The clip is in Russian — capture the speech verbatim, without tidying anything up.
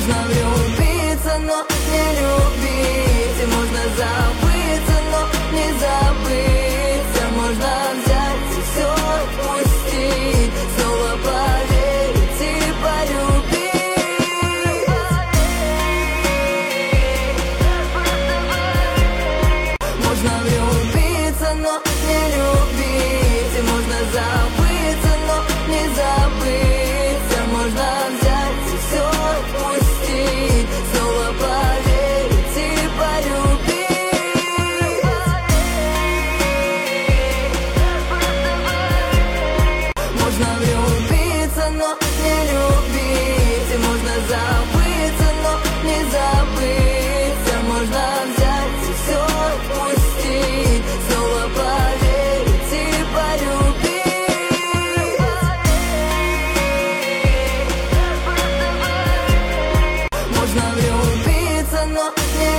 Можно влюбиться, но не любить. И можно забыться, но не забыться. Можно взять и все отпустить, снова поверить и полюбить. Можно влюбиться, но не любить. И можно забыться, но не забыться. Можно взять и все отпустить, снова поверить и полюбить. Можно влюбиться, но не любить. И можно забыться, но не забыться. Можно взять и все отпустить, снова поверить и полюбить. Можно влюбиться, но не